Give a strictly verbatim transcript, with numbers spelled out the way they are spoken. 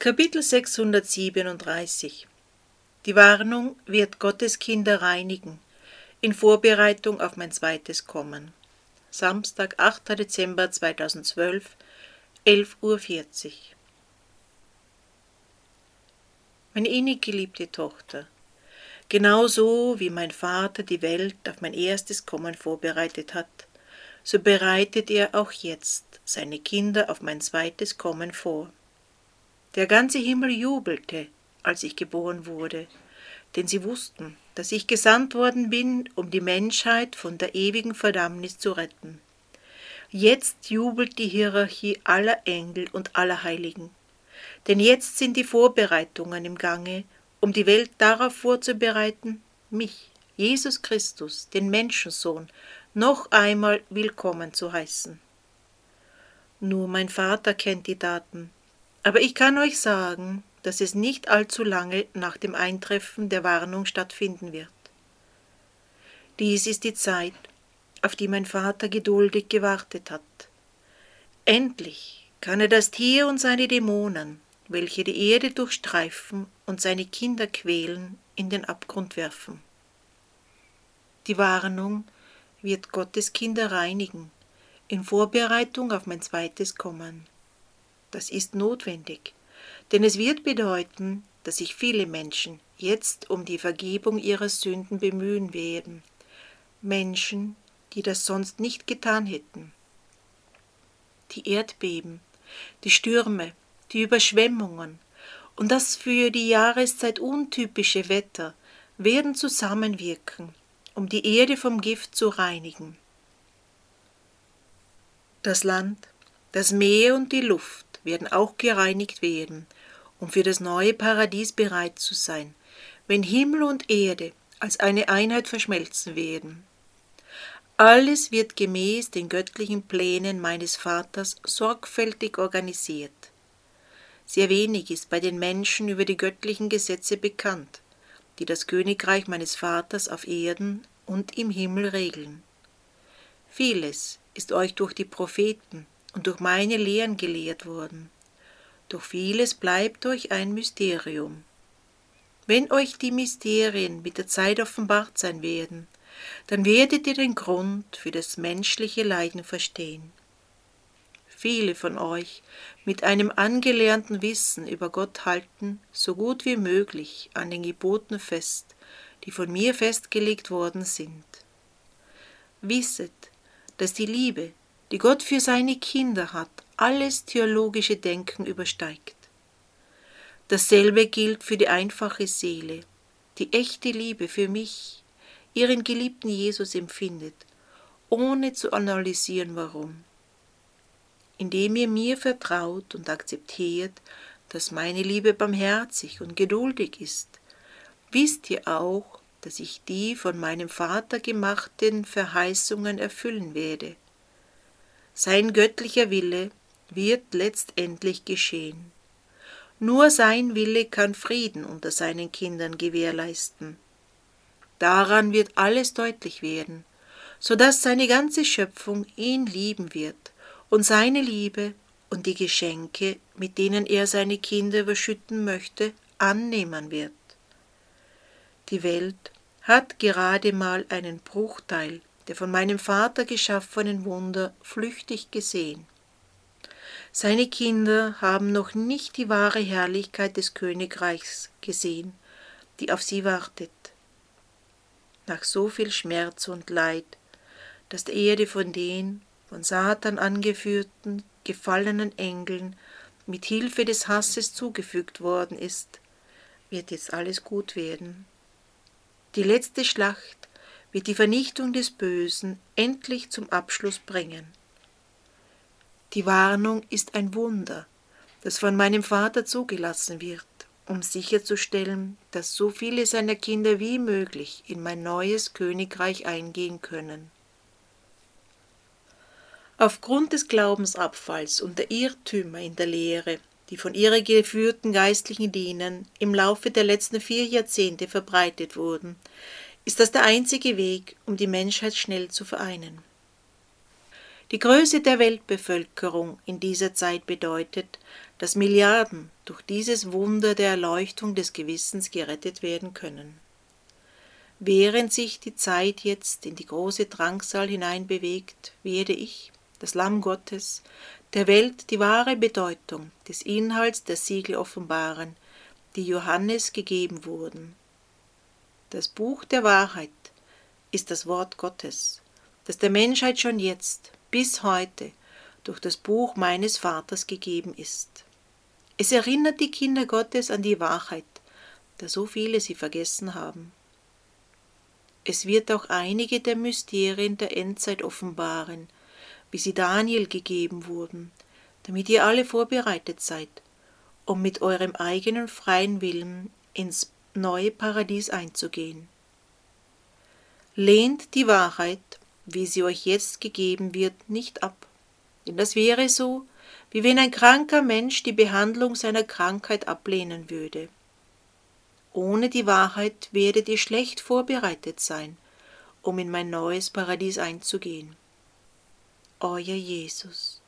Kapitel sechshundertsiebenunddreißig. Die Warnung wird Gottes Kinder reinigen, in Vorbereitung auf mein zweites Kommen. Samstag, achter Dezember zweitausendzwölf, elf Uhr vierzig. Meine innig geliebte Tochter, genauso wie mein Vater die Welt auf mein erstes Kommen vorbereitet hat, so bereitet er auch jetzt seine Kinder auf mein zweites Kommen vor. Der ganze Himmel jubelte, als ich geboren wurde, denn sie wussten, dass ich gesandt worden bin, um die Menschheit von der ewigen Verdammnis zu retten. Jetzt jubelt die Hierarchie aller Engel und aller Heiligen, denn jetzt sind die Vorbereitungen im Gange, um die Welt darauf vorzubereiten, mich, Jesus Christus, den Menschensohn, noch einmal willkommen zu heißen. Nur mein Vater kennt die Daten, aber ich kann euch sagen, dass es nicht allzu lange nach dem Eintreffen der Warnung stattfinden wird. Dies ist die Zeit, auf die mein Vater geduldig gewartet hat. Endlich kann er das Tier und seine Dämonen, welche die Erde durchstreifen und seine Kinder quälen, in den Abgrund werfen. Die Warnung wird Gottes Kinder reinigen, in Vorbereitung auf mein zweites Kommen. Das ist notwendig, denn es wird bedeuten, dass sich viele Menschen jetzt um die Vergebung ihrer Sünden bemühen werden. Menschen, die das sonst nicht getan hätten. Die Erdbeben, die Stürme, die Überschwemmungen und das für die Jahreszeit untypische Wetter werden zusammenwirken, um die Erde vom Gift zu reinigen. Das Land, das Meer und die Luft werden auch gereinigt werden, um für das neue Paradies bereit zu sein, wenn Himmel und Erde als eine Einheit verschmelzen werden. Alles wird gemäß den göttlichen Plänen meines Vaters sorgfältig organisiert. Sehr wenig ist bei den Menschen über die göttlichen Gesetze bekannt, die das Königreich meines Vaters auf Erden und im Himmel regeln. Vieles ist euch durch die Propheten und durch meine Lehren gelehrt worden. Doch vieles bleibt euch ein Mysterium. Wenn euch die Mysterien mit der Zeit offenbart sein werden, dann werdet ihr den Grund für das menschliche Leiden verstehen. Viele von euch mit einem angelernten Wissen über Gott halten so gut wie möglich an den Geboten fest, die von mir festgelegt worden sind. Wisset, dass die Liebe, die Gott für seine Kinder hat, alles theologische Denken übersteigt. Dasselbe gilt für die einfache Seele, die echte Liebe für mich, ihren geliebten Jesus empfindet, ohne zu analysieren, warum. Indem ihr mir vertraut und akzeptiert, dass meine Liebe barmherzig und geduldig ist, wisst ihr auch, dass ich die von meinem Vater gemachten Verheißungen erfüllen werde. Sein göttlicher Wille wird letztendlich geschehen. Nur sein Wille kann Frieden unter seinen Kindern gewährleisten. Daran wird alles deutlich werden, so dass seine ganze Schöpfung ihn lieben wird und seine Liebe und die Geschenke, mit denen er seine Kinder überschütten möchte, annehmen wird. Die Welt hat gerade mal einen Bruchteil der von meinem Vater geschaffenen Wunder flüchtig gesehen. Seine Kinder haben noch nicht die wahre Herrlichkeit des Königreichs gesehen, die auf sie wartet. Nach so viel Schmerz und Leid, das der Erde von den von Satan angeführten, gefallenen Engeln mit Hilfe des Hasses zugefügt worden ist, wird jetzt alles gut werden. Die letzte Schlacht wird die Vernichtung des Bösen endlich zum Abschluss bringen. Die Warnung ist ein Wunder, das von meinem Vater zugelassen wird, um sicherzustellen, dass so viele seiner Kinder wie möglich in mein neues Königreich eingehen können. Aufgrund des Glaubensabfalls und der Irrtümer in der Lehre, die von ihrer geführten geistlichen Dienern im Laufe der letzten vier Jahrzehnte verbreitet wurden, ist das der einzige Weg, um die Menschheit schnell zu vereinen. Die Größe der Weltbevölkerung in dieser Zeit bedeutet, dass Milliarden durch dieses Wunder der Erleuchtung des Gewissens gerettet werden können. Während sich die Zeit jetzt in die große Drangsal hineinbewegt, werde ich, das Lamm Gottes, der Welt die wahre Bedeutung des Inhalts der Siegel offenbaren, die Johannes gegeben wurden. Das Buch der Wahrheit ist das Wort Gottes, das der Menschheit schon jetzt, bis heute, durch das Buch meines Vaters gegeben ist. Es erinnert die Kinder Gottes an die Wahrheit, da so viele sie vergessen haben. Es wird auch einige der Mysterien der Endzeit offenbaren, wie sie Daniel gegeben wurden, damit ihr alle vorbereitet seid, um mit eurem eigenen freien Willen ins neue Paradies einzugehen. Lehnt die Wahrheit, wie sie euch jetzt gegeben wird, nicht ab, denn das wäre so, wie wenn ein kranker Mensch die Behandlung seiner Krankheit ablehnen würde. Ohne die Wahrheit werdet ihr schlecht vorbereitet sein, um in mein neues Paradies einzugehen. Euer Jesus.